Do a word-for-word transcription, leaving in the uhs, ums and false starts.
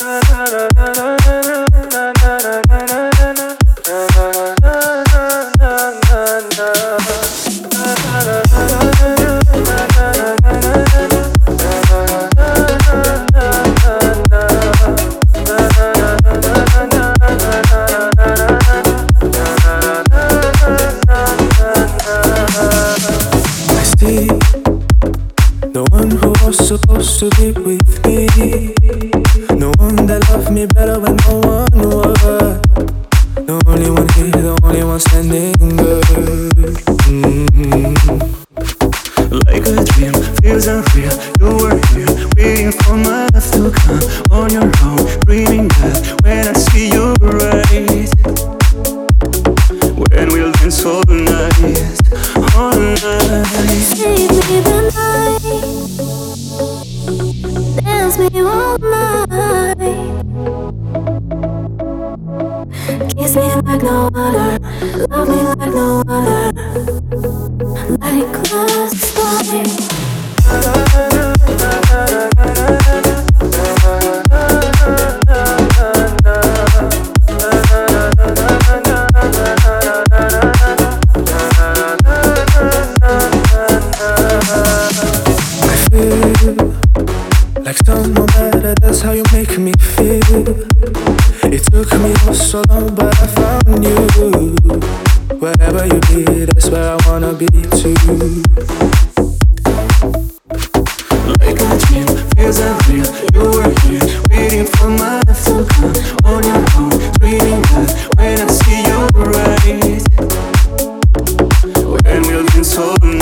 Supposed to be with me, no one that loved me better when no one was. The only one here, the only one standing good. Mm-hmm. Like a dream, feels unreal. You were here, waiting for my love to come on your own, dreaming that when I see you right, when we'll dance all night, all night. Save me the night, dance me all night, kiss me like no other, love me like no other, let it cross the line. Like stone, no matter, that's how you make me feel. It took me oh so long, but I found you. Wherever you be, that's where I wanna be too. Like a dream, feels unreal. You were here, waiting for my love to come on your own, dreaming that when I see you right, when we'll dance all night.